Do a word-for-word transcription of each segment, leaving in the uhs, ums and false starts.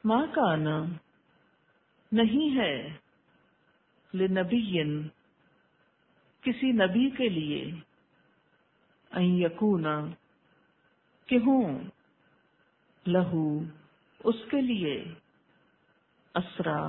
ما کانا نہیں ہے لنبی کسی نبی کے لیے ان یکونا کہ ہوں لہو اس کے لیے اسرا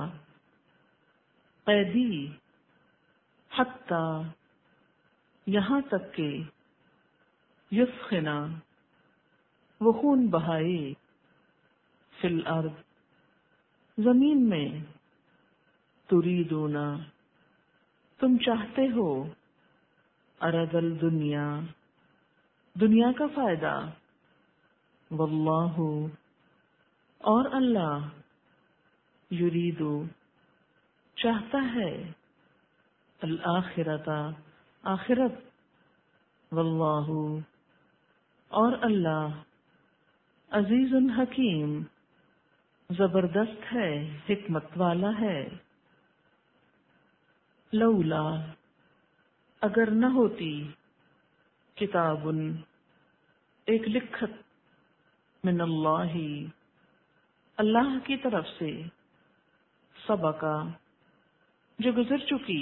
قیدی حتی یہاں تک کہ یثخنا وہ خون بہائے فی الارض زمین میں تریدون تم چاہتے ہو عرض الدنیا دنیا کا فائدہ واللہ اور اللہ یریدو چاہتا ہے الآخرۃ آخرت واللہ اور اللہ عزیز حکیم زبردست ہے حکمت والا ہے لولا اگر نہ ہوتی کتاب ایک لکھت من اللہ اللہ کی طرف سے سبقا جو گزر چکی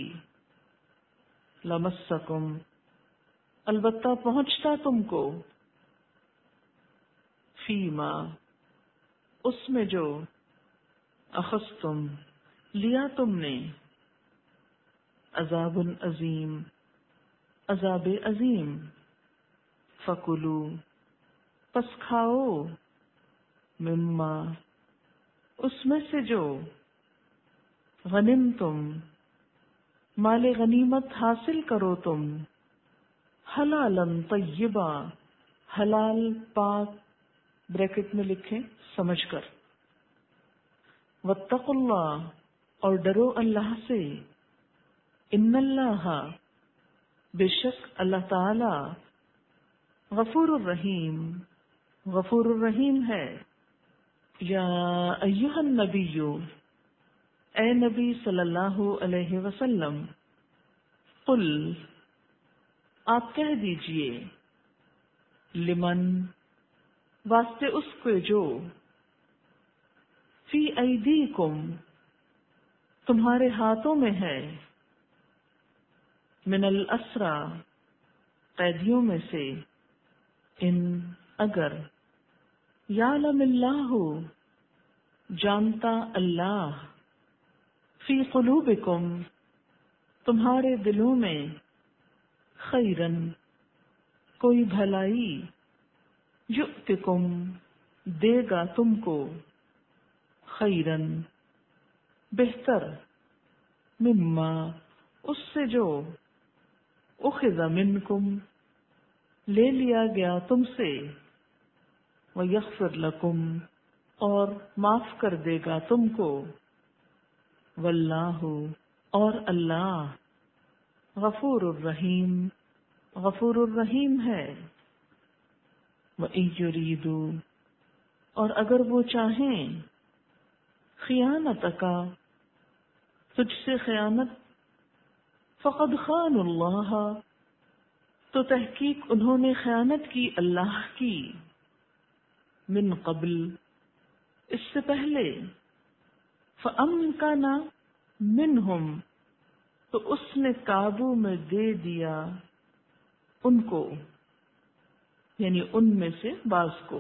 لمسکم البتہ پہنچتا تم کو فیما اس میں جو اخذتم لیا تم نے عذاب عظیم عذاب عظیم فکلو پس کھاؤ مما اس میں سے جو غنم تم مال غنیمت حاصل کرو تم حلالن طیبا حلال پاک بریکٹ میں لکھیں سمجھ کر واتقوا اللہ اور ڈرو اللہ سے ان اللہ بے شک اللہ تعالی غفور الرحیم غفور الرحیم ہے یا ایہا النبی اے نبی صلی اللہ علیہ وسلم قل آپ کہہ دیجئے لمن واسطے اس کے جو فی ایدیکم تمہارے ہاتھوں میں ہے من الاسرا قیدیوں میں سے ان اگر یعلم اللہ جانتا اللہ فی قلوبکم تمہارے دلوں میں خیرن کوئی بھلائی یؤتکم دے گا تم کو خیرن بہتر مما اس سے جو اخذ منکم لے لیا گیا تم سے ویغفر لکم اور معاف کر دے گا تم کو واللہ اور اللہ غفور الرحیم غفور الرحیم ہے وَإِن يُرِيدُوا اور اگر وہ چاہیں خیانتک تجھ سے خیانت فقد خان اللہ تو تحقیق انہوں نے خیانت کی اللہ کی من قبل اس سے پہلے فَأَمْكَنَ مِنْهُمْ تو اس نے قابو میں دے دیا ان کو یعنی ان میں سے بعض کو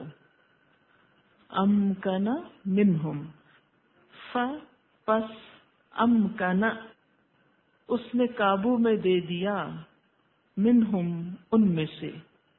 امکن منہم ف پس امکن اس نے قابو میں دے دیا منہم ان میں سے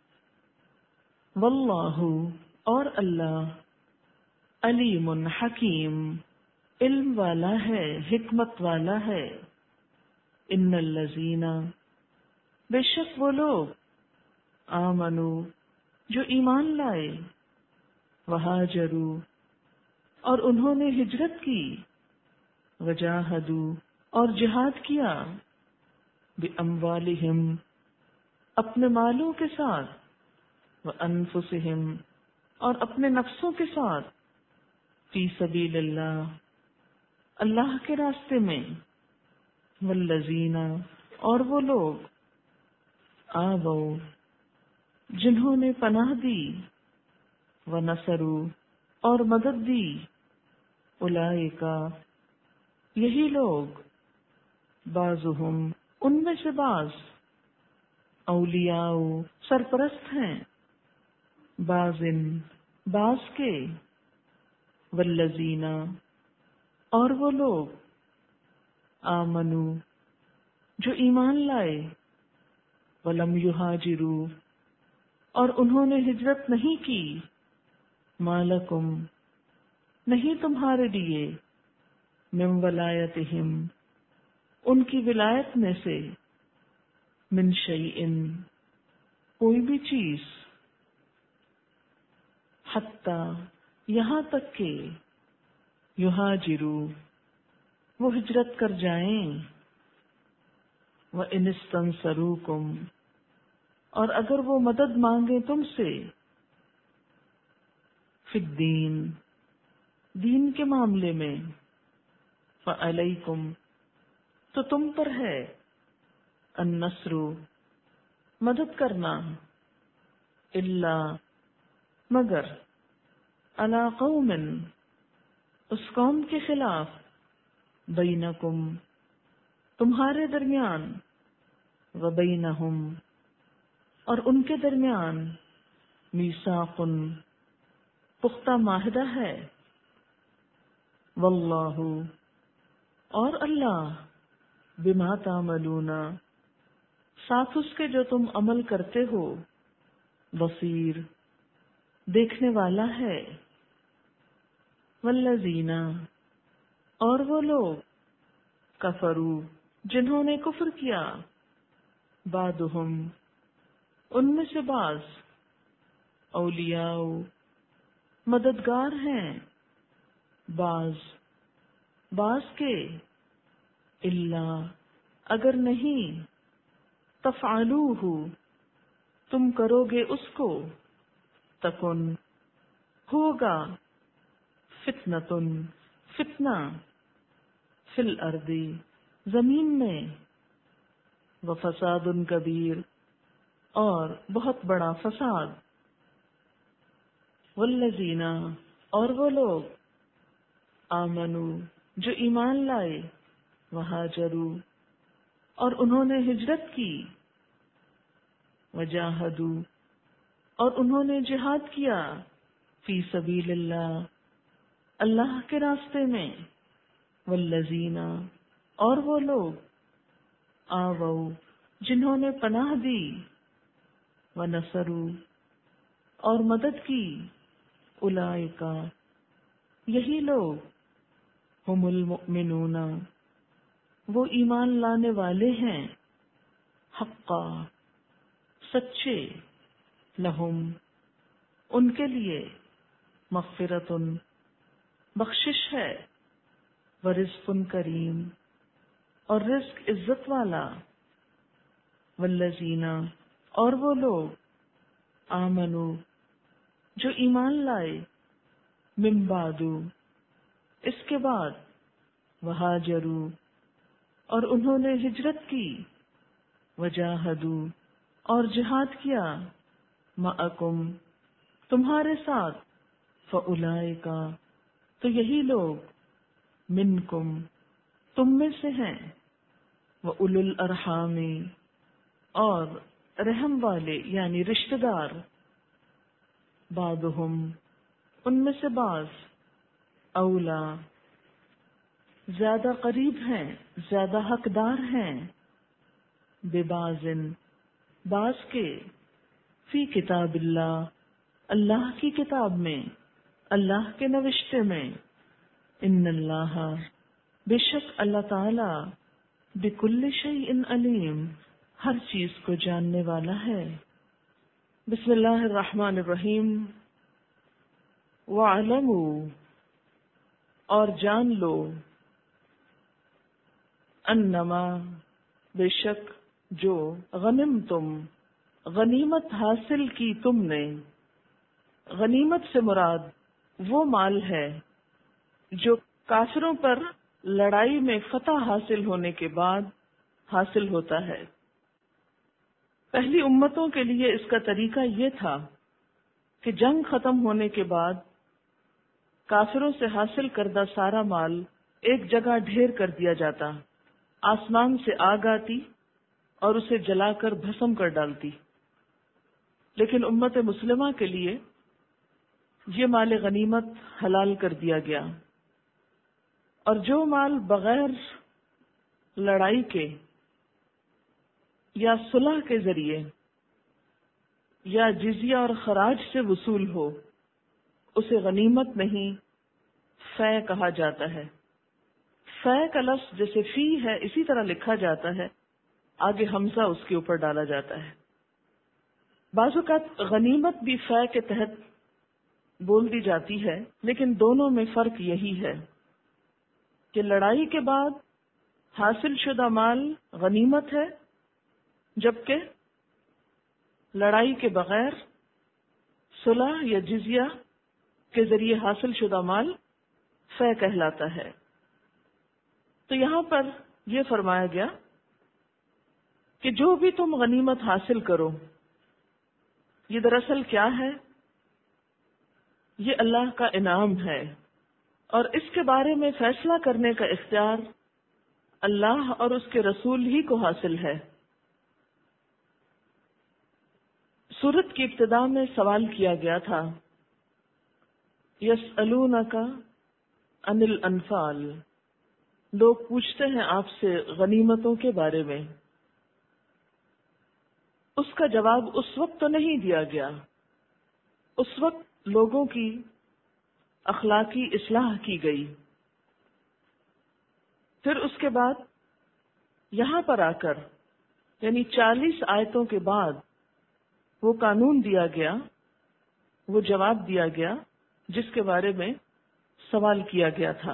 واللہ اور اللہ علیم حکیم علم والا ہے حکمت والا ہے ان الذین بے شک وہ لوگ آمنو جو ایمان لائے وہاجروا اور انہوں نے ہجرت کی وجاہدوا اور جہاد کیا باموالہم اپنے مالوں کے ساتھ وانفسہم اور اپنے نفسوں کے ساتھ فی سبیل اللہ اللہ کے راستے میں والذین اور وہ لوگ آووا جنہوں نے پناہ دی ونصروا اور مدد دی اولئک یہی لوگ، بعضهم ان میں سے بعض، اولیاء سرپرست ہیں، بعضن بعض کے، والذین اور وہ لوگ، آمنو جو ایمان لائے، ولم یہاجروا اور انہوں نے ہجرت نہیں کی، مالکم نہیں تمہارے لیے، من ولایتہم ان کی ولایت میں سے، من شیئن کوئی بھی چیز، حتی یہاں تک کہ، یہاجروا وہ ہجرت کر جائیں، وَإِنِ اسْتَنصَرُوكُمْ اور اگر وہ مدد مانگے تم سے، فی الدین دین کے معاملے میں، فَعَلَيْكُمْ تو تم پر ہے، النصر مدد کرنا، الا مگر، علی قوم اس قوم کے خلاف، بینکم تمہارے درمیان، وبینہم اور ان کے درمیان، میثاق پختہ معاہدہ ہے، واللہ اور اللہ، بما تعملون ساتھ اس کے جو تم عمل کرتے ہو، بصیر دیکھنے والا ہے، والذین اور وہ لوگ، کفروا جنہوں نے کفر کیا، بعضهم ان میں سے بعض، اولیاء مددگار ہیں، بعض بعض کے، الا اگر نہیں، تفعلوہ تم کرو گے اس کو، تکن ہوگا، فتنۃ فتنہ، فی الارض زمین میں، وفساد کبیر اور بہت بڑا فساد، والذین اور وہ لوگ، آمنو جو ایمان لائے، وہاجروا اور انہوں نے ہجرت کی، وجاہدوا اور انہوں نے جہاد کیا، فی سبیل اللہ اللہ کے راستے میں، والذین اور وہ لوگ، آووا جنہوں نے پناہ دی، ونصروا اور مدد کی، اولئک یہی لوگ، ہم المؤمنون وہ ایمان لانے والے ہیں، حقا سچے، لہم ان کے لیے، مغفرۃ بخشش ہے، ورزق کریم اور رزق عزت والا، والذین اور وہ لوگ، آمنو جو ایمان لائے، من بعد اس کے بعد، وہاجروا اور انہوں نے ہجرت کی، وجاہدوا اور جہاد کیا، معکم تمہارے ساتھ، فاولئک تو یہی لوگ، منکم تم میں سے ہیں، وَأُولُو الْأَرْحَامِ اور رحم والے یعنی رشتہ دار، بعضهم ان میں سے بعض، اولا زیادہ قریب ہیں، زیادہ حقدار ہیں، ببعض بعض کے، فی کتاب اللہ اللہ کی کتاب میں، اللہ کے نوشتے میں، ان اللہ بے شک اللہ تعالی، بکل شیء علیم ہر چیز کو جاننے والا ہے۔ بسم اللہ الرحمن الرحیم۔ وَاعْلَمُوا اور جان لو، انما بے شک جو، غنم تم غنیمت حاصل کی تم نے، غنیمت سے مراد وہ مال ہے جو کافروں پر لڑائی میں فتح حاصل ہونے کے بعد حاصل ہوتا ہے۔ پہلی امتوں کے لیے اس کا طریقہ یہ تھا کہ جنگ ختم ہونے کے بعد کافروں سے حاصل کردہ سارا مال ایک جگہ ڈھیر کر دیا جاتا، آسمان سے آگ آتی اور اسے جلا کر بھسم کر ڈالتی، لیکن امت مسلمہ کے لیے یہ مال غنیمت حلال کر دیا گیا، اور جو مال بغیر لڑائی کے یا صلح کے ذریعے یا جزیہ اور خراج سے وصول ہو اسے غنیمت نہیں فے کہا جاتا ہے۔ فے کا لفظ جیسے فی ہے اسی طرح لکھا جاتا ہے، آگے حمزہ اس کے اوپر ڈالا جاتا ہے۔ بعض اوقات غنیمت بھی فے کے تحت بول دی جاتی ہے، لیکن دونوں میں فرق یہی ہے کہ لڑائی کے بعد حاصل شدہ مال غنیمت ہے، جبکہ لڑائی کے بغیر صلح یا جزیہ کے ذریعے حاصل شدہ مال فے کہلاتا ہے۔ تو یہاں پر یہ فرمایا گیا کہ جو بھی تم غنیمت حاصل کرو، یہ دراصل کیا ہے؟ یہ اللہ کا انعام ہے، اور اس کے بارے میں فیصلہ کرنے کا اختیار اللہ اور اس کے رسول ہی کو حاصل ہے۔ سورت کی ابتدا میں سوال کیا گیا تھا، یسألونک عن الانفال، لوگ پوچھتے ہیں آپ سے غنیمتوں کے بارے میں۔ اس کا جواب اس وقت تو نہیں دیا گیا، اس وقت لوگوں کی اخلاقی اصلاح کی گئی۔ پھر اس کے بعد یہاں پر آ کر یعنی چالیس آیتوں کے بعد وہ قانون دیا گیا، وہ جواب دیا گیا جس کے بارے میں سوال کیا گیا تھا،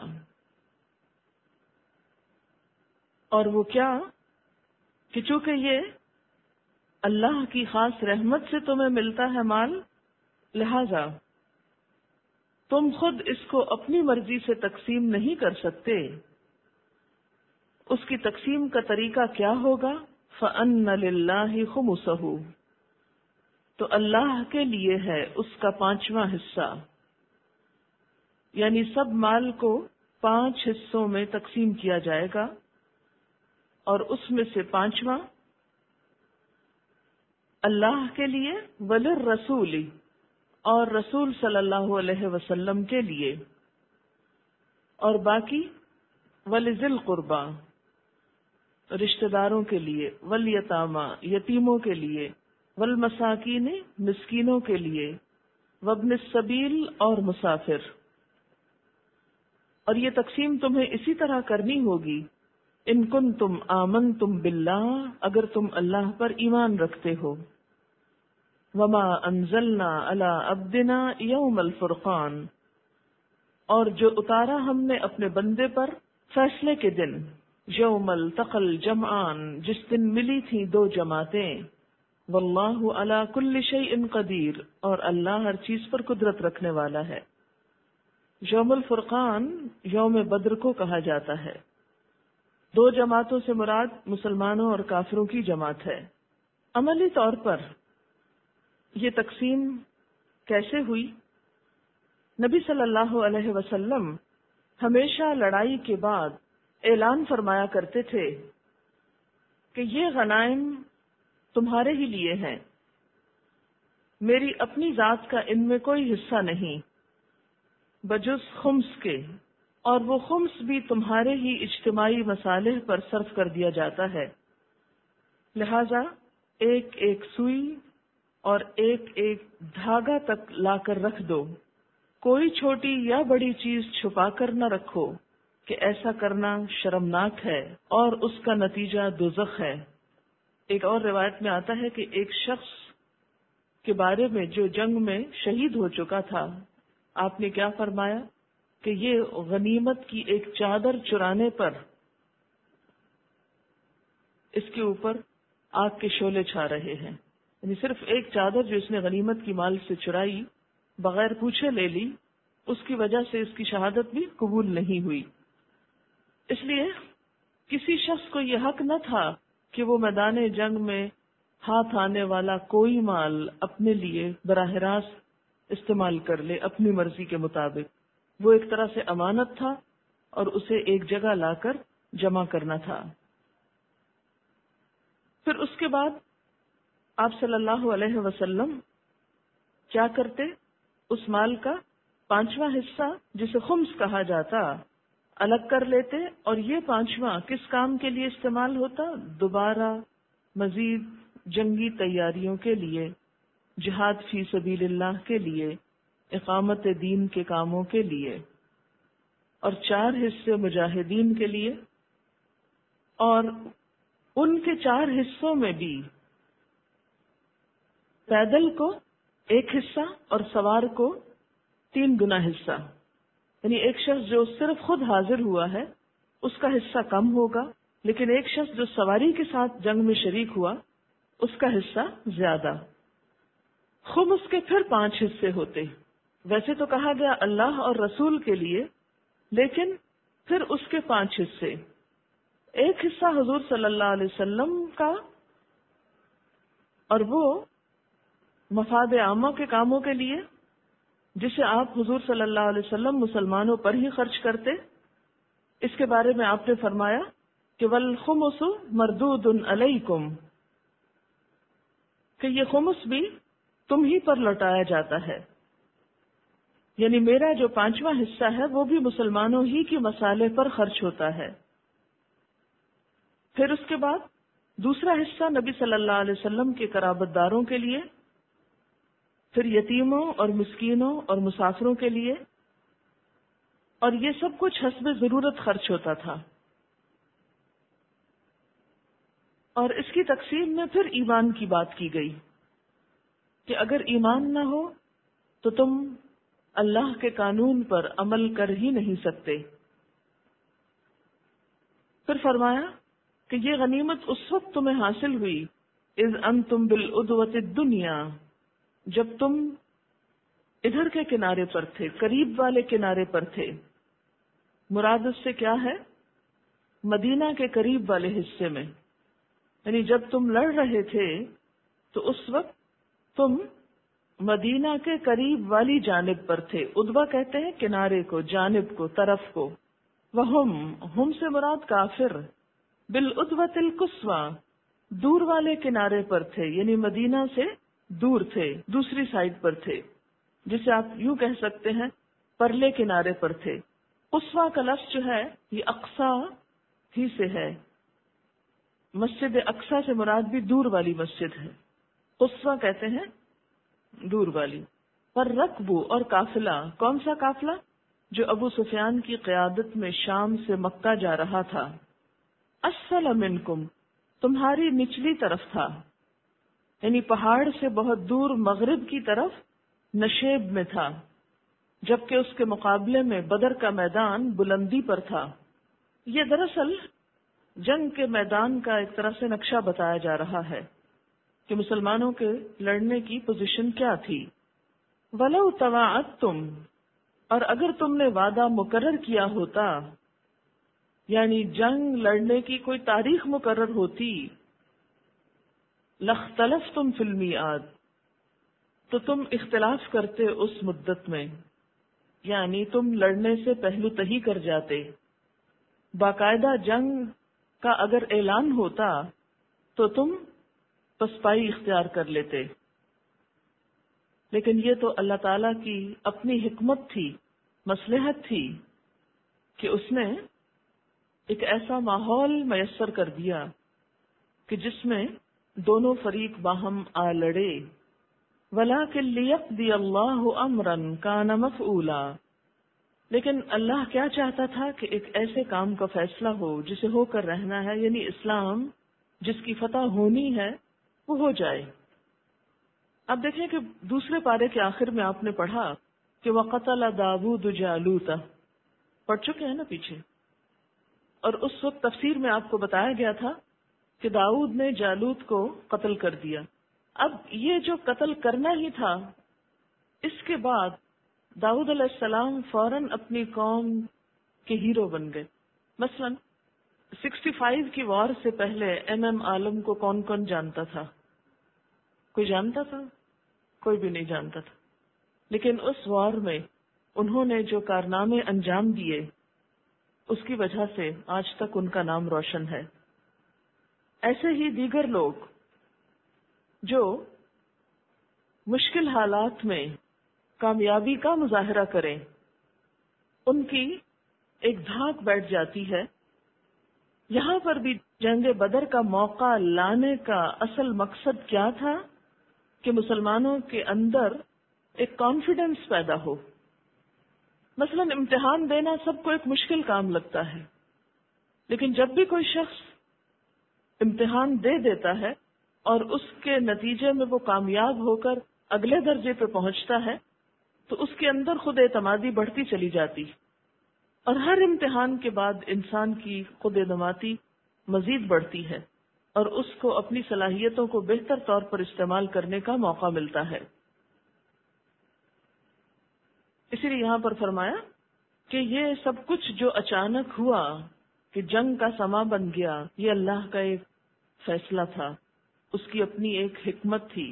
اور وہ کیا کہ چونکہ یہ اللہ کی خاص رحمت سے تمہیں ملتا ہے مال، لہذا تم خود اس کو اپنی مرضی سے تقسیم نہیں کر سکتے۔ اس کی تقسیم کا طریقہ کیا ہوگا؟ فَأَنَّ لِلَّهِ خُمُسَهُ، تو اللہ کے لیے ہے اس کا پانچواں حصہ، یعنی سب مال کو پانچ حصوں میں تقسیم کیا جائے گا، اور اس میں سے پانچواں اللہ کے لیے، وَلِلرَّسُولِ، اور رسول صلی اللہ علیہ وسلم کے لیے، اور باقی وَلِذِي الْقُرْبَى، رشتہ داروں کے لیے، وَالْيَتَامَى، یتیموں کے لیے، وَالْمَسَاكِينِ، مسکینوں کے لیے، وَابْنِ السَّبِيلِ، اور مسافر۔ اور یہ تقسیم تمہیں اسی طرح کرنی ہوگی، ان کنتم آمنتم باللہ، اگر تم اللہ پر ایمان رکھتے ہو۔ وما انزلنا علی عبدنا یوم الفرقان، اور جو اتارا ہم نے اپنے بندے پر فیصلے کے دن، یوم التقى الجمعان، جس دن ملی تھیں دو جماعتیں، واللہ علی کل شیء قدیر، اور اللہ ہر چیز پر قدرت رکھنے والا ہے۔ یوم الفرقان یوم بدر کو کہا جاتا ہے۔ دو جماعتوں سے مراد مسلمانوں اور کافروں کی جماعت ہے۔ عملی طور پر یہ تقسیم کیسے ہوئی؟ نبی صلی اللہ علیہ وسلم ہمیشہ لڑائی کے بعد اعلان فرمایا کرتے تھے کہ یہ غنائم تمہارے ہی لیے ہیں، میری اپنی ذات کا ان میں کوئی حصہ نہیں بجز خمس کے، اور وہ خمس بھی تمہارے ہی اجتماعی مصالح پر صرف کر دیا جاتا ہے، لہذا ایک ایک سوئی اور ایک ایک دھاگا تک لا کر رکھ دو، کوئی چھوٹی یا بڑی چیز چھپا کر نہ رکھو، کہ ایسا کرنا شرمناک ہے اور اس کا نتیجہ دوزخ ہے۔ ایک اور روایت میں آتا ہے کہ ایک شخص کے بارے میں جو جنگ میں شہید ہو چکا تھا، آپ نے کیا فرمایا کہ یہ غنیمت کی ایک چادر چرانے پر اس کے اوپر آگ کے شعلے چھا رہے ہیں، یعنی صرف ایک چادر جو اس نے غنیمت کی مال سے چرائی، بغیر پوچھے لے لی، اس کی وجہ سے اس کی شہادت بھی قبول نہیں ہوئی۔ اس لیے کسی شخص کو یہ حق نہ تھا کہ وہ میدان جنگ میں ہاتھ آنے والا کوئی مال اپنے لیے براہ راست استعمال کر لے اپنی مرضی کے مطابق۔ وہ ایک طرح سے امانت تھا اور اسے ایک جگہ لا کر جمع کرنا تھا۔ پھر اس کے بعد آپ صلی اللہ علیہ وسلم کیا کرتے؟ اس مال کا پانچواں حصہ جسے خمس کہا جاتا الگ کر لیتے، اور یہ پانچواں کس کام کے لیے استعمال ہوتا؟ دوبارہ مزید جنگی تیاریوں کے لیے، جہاد فی سبیل اللہ کے لیے، اقامت دین کے کاموں کے لیے، اور چار حصے مجاہدین کے لیے، اور ان کے چار حصوں میں بھی پیدل کو ایک حصہ اور سوار کو تین گنا حصہ، یعنی ایک شخص جو صرف خود حاضر ہوا ہے اس کا حصہ کم ہوگا، لیکن ایک شخص جو سواری کے ساتھ جنگ میں شریک ہوا اس کا حصہ زیادہ۔ خمس کے پھر پانچ حصے ہوتے، ویسے تو کہا گیا اللہ اور رسول کے لیے، لیکن پھر اس کے پانچ حصے، ایک حصہ حضور صلی اللہ علیہ وسلم کا، اور وہ مفاد عامہ کے کاموں کے لیے جسے آپ حضور صلی اللہ علیہ وسلم مسلمانوں پر ہی خرچ کرتے۔ اس کے بارے میں آپ نے فرمایا کہ والخمس مردود علیکم، کہ یہ خمس بھی تم ہی پر لوٹایا جاتا ہے، یعنی میرا جو پانچواں حصہ ہے وہ بھی مسلمانوں ہی کی مصالح پر خرچ ہوتا ہے۔ پھر اس کے بعد دوسرا حصہ نبی صلی اللہ علیہ وسلم کے قرابت داروں کے لیے، پھر یتیموں اور مسکینوں اور مسافروں کے لیے، اور یہ سب کچھ حسب ضرورت خرچ ہوتا تھا۔ اور اس کی تقسیم میں پھر ایمان کی بات کی گئی کہ اگر ایمان نہ ہو تو تم اللہ کے قانون پر عمل کر ہی نہیں سکتے۔ پھر فرمایا کہ یہ غنیمت اس وقت تمہیں حاصل ہوئی اذ انتم بالعدوۃ الدنیا، جب تم ادھر کے کنارے پر تھے، قریب والے کنارے پر تھے۔ مراد اس سے کیا ہے؟ مدینہ کے قریب والے حصے میں، یعنی جب تم لڑ رہے تھے تو اس وقت تم مدینہ کے قریب والی جانب پر تھے۔ ادوا کہتے ہیں کنارے کو، جانب کو، طرف کو۔ وہم، ہم سے مراد کافر، بالعدوۃ القصویٰ، دور والے کنارے پر تھے، یعنی مدینہ سے دور تھے، دوسری سائڈ پر تھے، جسے آپ یوں کہہ سکتے ہیں پرلے کنارے پر تھے۔ قصویٰ کا لفظ جو ہے یہ اقصا ہی سے ہے، مسجد اقصا سے مراد بھی دور والی مسجد ہے، قصویٰ کہتے ہیں دور والی۔ پر رکبو، اور قافلہ، کون سا قافلہ؟ جو ابو سفیان کی قیادت میں شام سے مکہ جا رہا تھا۔ اسفل منکم، تمہاری نچلی طرف تھا، یعنی پہاڑ سے بہت دور مغرب کی طرف نشیب میں تھا، جبکہ اس کے مقابلے میں بدر کا میدان بلندی پر تھا۔ یہ دراصل جنگ کے میدان کا ایک طرح سے نقشہ بتایا جا رہا ہے کہ مسلمانوں کے لڑنے کی پوزیشن کیا تھی۔ وَلَوْ تَوَاعَدْتُمْ، اور اگر تم نے وعدہ مقرر کیا ہوتا، یعنی جنگ لڑنے کی کوئی تاریخ مقرر ہوتی، لَاخْتَلَفْتُمْ فِي الْمِيعَادِ، تو تم اختلاف کرتے اس مدت میں، یعنی تم لڑنے سے پہلو تہی کر جاتے۔ باقاعدہ جنگ کا اگر اعلان ہوتا تو تم پسپائی اختیار کر لیتے، لیکن یہ تو اللہ تعالی کی اپنی حکمت تھی، مصلحت تھی کہ اس نے ایک ایسا ماحول میسر کر دیا کہ جس میں دونوں فریق باہم آ لڑے۔ وَلَٰكِن لِيَقْضِيَ اللَّهُ أَمْرًا كَانَ مَفْعُولًا، لیکن اللہ کیا چاہتا تھا کہ ایک ایسے کام کا فیصلہ ہو جسے ہو کر رہنا ہے، یعنی اسلام جس کی فتح ہونی ہے وہ ہو جائے۔ اب دیکھیں کہ دوسرے پارے کے آخر میں آپ نے پڑھا کہ وَقَتَلَ دَاوُودُ جَالُوتَ، پڑھ چکے ہیں نا پیچھے، اور اس وقت تفسیر میں آپ کو بتایا گیا تھا کہ داؤد نے جالوت کو قتل کر دیا۔ اب یہ جو قتل کرنا ہی تھا، اس کے بعد داؤد علیہ السلام فوراً اپنی قوم کے ہیرو بن گئے۔ مثلا سکسٹی فائیو کی وار سے پہلے ایم ایم عالم کو کون کون جانتا تھا؟ کوئی جانتا تھا؟ کوئی بھی نہیں جانتا تھا، لیکن اس وار میں انہوں نے جو کارنامے انجام دیے اس کی وجہ سے آج تک ان کا نام روشن ہے۔ ایسے ہی دیگر لوگ جو مشکل حالات میں کامیابی کا مظاہرہ کریں، ان کی ایک دھاک بیٹھ جاتی ہے۔ یہاں پر بھی جنگ بدر کا موقع لانے کا اصل مقصد کیا تھا کہ مسلمانوں کے اندر ایک کانفیڈنس پیدا ہو۔ مثلا امتحان دینا سب کو ایک مشکل کام لگتا ہے، لیکن جب بھی کوئی شخص امتحان دے دیتا ہے اور اس کے نتیجے میں وہ کامیاب ہو کر اگلے درجے پہ پہنچتا ہے تو اس کے اندر خود اعتمادی بڑھتی چلی جاتی، اور ہر امتحان کے بعد انسان کی خود اعتمادی مزید بڑھتی ہے اور اس کو اپنی صلاحیتوں کو بہتر طور پر استعمال کرنے کا موقع ملتا ہے۔ اسی لیے یہاں پر فرمایا کہ یہ سب کچھ جو اچانک ہوا کہ جنگ کا سما بن گیا، یہ اللہ کا ایک فیصلہ تھا، اس کی اپنی ایک حکمت تھی۔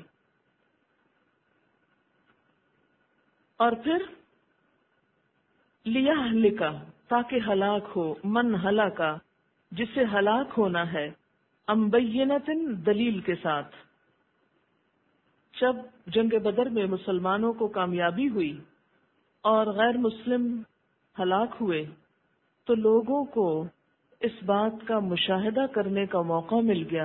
اور پھر لیا لکا، تاکہ ہلاک ہو، من ہلاکا، جسے ہلاک ہونا ہے، امبینتن، دلیل کے ساتھ۔ جب جنگ بدر میں مسلمانوں کو کامیابی ہوئی اور غیر مسلم ہلاک ہوئے تو لوگوں کو اس بات کا مشاہدہ کرنے کا موقع مل گیا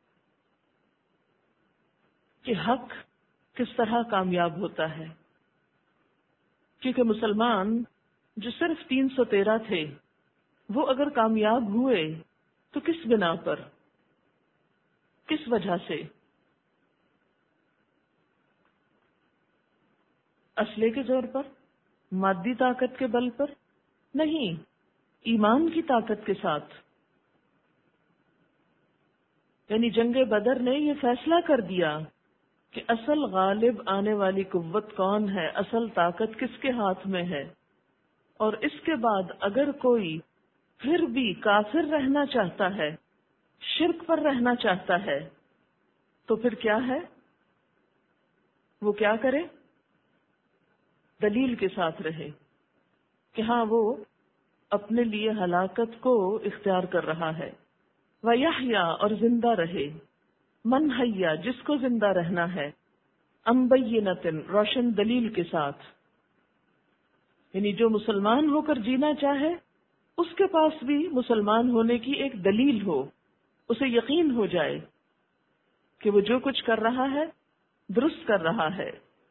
کہ حق کس طرح کامیاب ہوتا ہے، کیونکہ مسلمان جو صرف تین سو تیرہ تھے وہ اگر کامیاب ہوئے تو کس بنا پر، کس وجہ سے؟ اسلحے کے زور پر، مادی طاقت کے بل پر نہیں، ایمان کی طاقت کے ساتھ۔ یعنی جنگ بدر نے یہ فیصلہ کر دیا کہ اصل غالب آنے والی قوت کون ہے، اصل طاقت کس کے ہاتھ میں ہے، اور اس کے بعد اگر کوئی پھر بھی کافر رہنا چاہتا ہے، شرک پر رہنا چاہتا ہے، تو پھر کیا ہے، وہ کیا کرے؟ دلیل کے ساتھ رہے کہ ہاں وہ اپنے لیے ہلاکت کو اختیار کر رہا ہے۔ وَيَحْيَا، اور زندہ رہے، من حیا، جس کو زندہ رہنا ہے، امبینتن، روشن دلیل کے ساتھ۔ یعنی جو مسلمان ہو کر جینا چاہے اس کے پاس بھی مسلمان ہونے کی ایک دلیل ہو، اسے یقین ہو جائے کہ وہ جو کچھ کر رہا ہے درست کر رہا ہے۔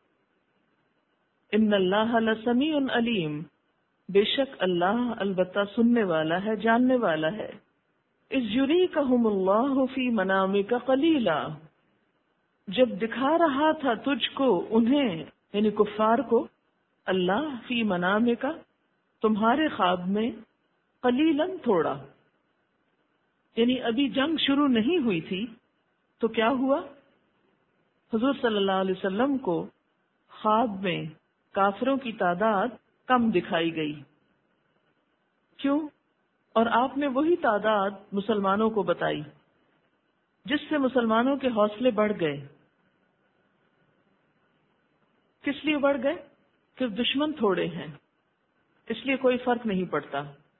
ان اللہ لسمیع علیم، بے شک اللہ البتہ سننے والا ہے، جاننے والا ہے۔ اذ یریکہم اللہ فی منامک قلیلا، جب دکھا رہا تھا تجھ کو انہیں، یعنی کفار کو، اللہ فی منامک، تمہارے خواب میں، قلیلاً، تھوڑا، یعنی ابھی جنگ شروع نہیں ہوئی تھی تو کیا ہوا؟ حضور صلی اللہ علیہ وسلم کو خواب میں کافروں کی تعداد کم دکھائی گئی۔ کیوں؟ اور آپ نے وہی تعداد مسلمانوں کو بتائی، جس سے مسلمانوں کے حوصلے بڑھ گئے۔ کس لیے بڑھ گئے؟ کہ دشمن تھوڑے ہیں، اس لیے کوئی فرق نہیں پڑتا۔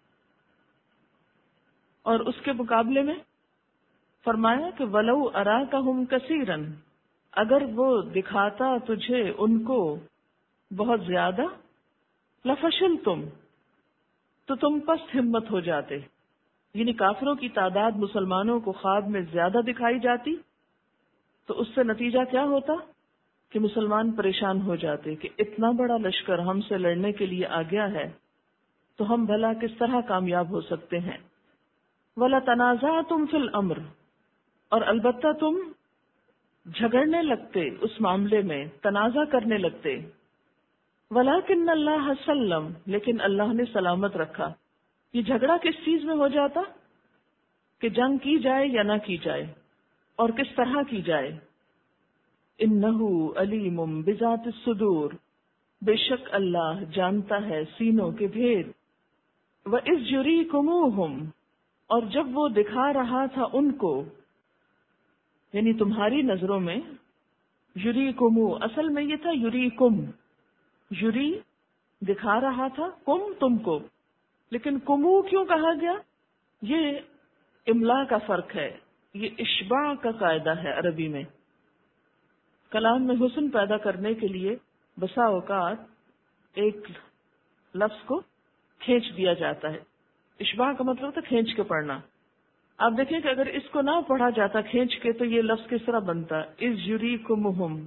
اور اس کے مقابلے میں فرمایا کہ وَلَوْ أَرَاكَهُمْ كَثِيرًا، اگر وہ دکھاتا تجھے ان کو بہت زیادہ، لَفَشِلْتُمْ، تو تم پست ہمت ہو جاتے۔ یعنی کافروں کی تعداد مسلمانوں کو خواب میں زیادہ دکھائی جاتی تو اس سے نتیجہ کیا ہوتا کہ مسلمان پریشان ہو جاتے کہ اتنا بڑا لشکر ہم سے لڑنے کے لیے آ گیا ہے تو ہم بھلا کس طرح کامیاب ہو سکتے ہیں۔ وَلَتَنَازَعْتُمْ فِي الْأَمْرِ، اور البتہ تم جھگڑنے لگتے اس معاملے میں، تنازع کرنے لگتے۔ وَلَكِنَّ اللَّهَ سَلَّمَ، لیکن اللہ نے سلامت رکھا۔ یہ جھگڑا کس چیز میں ہو جاتا کہ جنگ کی جائے یا نہ کی جائے، اور کس طرح کی جائے۔ إِنَّهُ عَلِيمٌ بِذَاتِ الصُّدُورِ، بے شک اللہ جانتا ہے سینوں کے بھید۔ وَإِذْ يُرِيكُمُوهُمْ، اور جب وہ دکھا رہا تھا ان کو، یعنی تمہاری نظروں میں، یریکمو، اصل میں یہ تھا یریکم، یری دکھا رہا تھا کم تم کو، لیکن کمو کیوں کہا گیا؟ یہ املا کا فرق ہے، یہ اشباع کا قاعدہ ہے عربی میں. کلام میں حسن پیدا کرنے کے لیے بسا اوقات ایک لفظ کو کھینچ دیا جاتا ہے. اشباع کا مطلب ہوتا ہے کھینچ کے پڑھنا. آپ دیکھیں کہ اگر اس کو نہ پڑھا جاتا کھینچ کے تو یہ لفظ کس طرح بنتا؟ از یوری کمہم.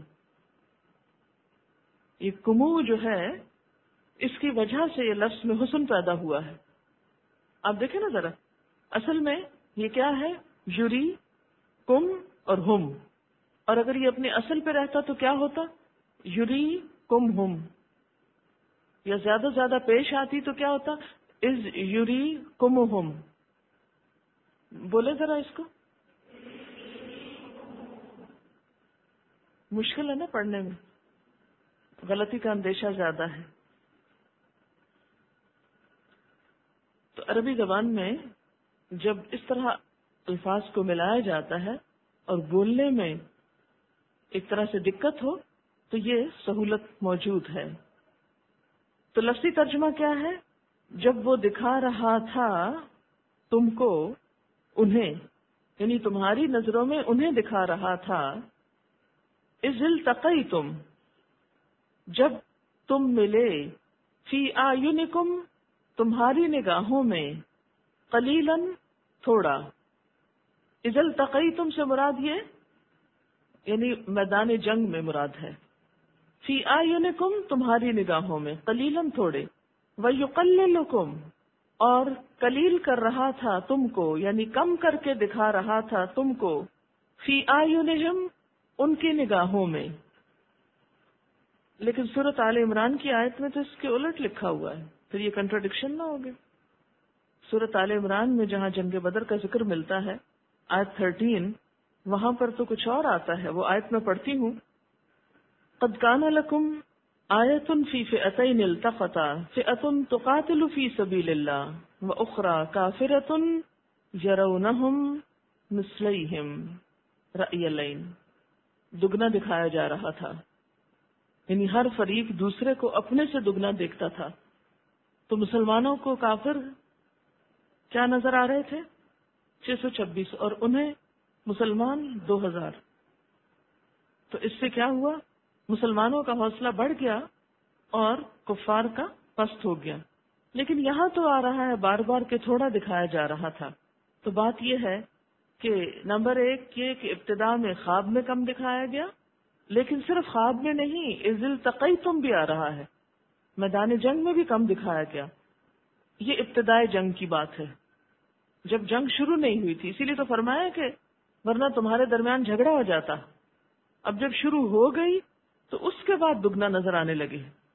یہ کمو جو ہے اس کی وجہ سے یہ لفظ میں حسن پیدا ہوا ہے. آپ دیکھیں نا ذرا، اصل میں یہ کیا ہے؟ یوری کم اور ہم. اور اگر یہ اپنے اصل پہ رہتا تو کیا ہوتا؟ یوری کم ہم. یا زیادہ زیادہ پیش آتی تو کیا ہوتا؟ از یوری کم ہم. بولے ذرا اس کو. مشکل ہے نا پڑھنے میں، غلطی کا اندیشہ زیادہ ہے. تو عربی زبان میں جب اس طرح الفاظ کو ملایا جاتا ہے اور بولنے میں ایک طرح سے دقت ہو تو یہ سہولت موجود ہے. تو لفظی ترجمہ کیا ہے؟ جب وہ دکھا رہا تھا تم کو انہیں، یعنی تمہاری نظروں میں انہیں دکھا رہا تھا. اذ التقیتم، جب تم ملے، فی اعینکم، تمہاری نگاہوں میں، قلیلاً، تھوڑا. اذ التقیتم سے مراد یہ یعنی میدان جنگ میں مراد ہے. فی اعینکم، تمہاری نگاہوں میں، قلیلاً، تھوڑے. ویقللکم، اور قلیل کر رہا تھا تم کو، یعنی کم کر کے دکھا رہا تھا تم کو، فی اعینہم، ان کی نگاہوں میں. لیکن سورۃ آل عمران کی آیت میں تو اس کے الٹ لکھا ہوا ہے، پھر یہ کنٹراڈکشن نہ ہوگی. سورۃ آل عمران میں جہاں جنگ بدر کا ذکر ملتا ہے آیت تھرٹین، وہاں پر تو کچھ اور آتا ہے. وہ آیت میں پڑھتی ہوں، قد کان لکم آیۃ فی فئتین التقطا فئۃ تقاتل فی سبیل اللہ واخری کافرۃ یرونہم مثلیہم رأی العین. دگنا دکھایا جا رہا تھا، یعنی ہر فریق دوسرے کو اپنے سے دگنا دیکھتا تھا. تو مسلمانوں کو کافر کیا نظر آ رہے تھے؟ چھ سو چھبیس، اور انہیں مسلمان دو ہزار. تو اس سے کیا ہوا؟ مسلمانوں کا حوصلہ بڑھ گیا اور کفار کا پست ہو گیا. لیکن یہاں تو آ رہا ہے بار بار کہ تھوڑا دکھایا جا رہا تھا. تو بات یہ ہے کہ نمبر ایک یہ کہ ابتدا میں خواب میں کم دکھایا گیا، لیکن صرف خواب میں نہیں، اذ التقیتم بھی آ رہا ہے، میدان جنگ میں بھی کم دکھایا گیا. یہ ابتدائے جنگ کی بات ہے، جب جنگ شروع نہیں ہوئی تھی. اسی لیے تو فرمایا کہ ورنہ تمہارے درمیان جھگڑا ہو جاتا. اب جب شروع ہو گئی تو اس کے بعد دگنا نظر آنے لگے.